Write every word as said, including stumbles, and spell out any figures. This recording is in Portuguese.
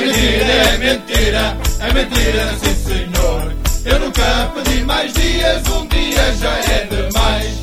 mentira, é mentira, é mentira, sim senhor. Eu nunca pedi mais dias, um dia já é demais.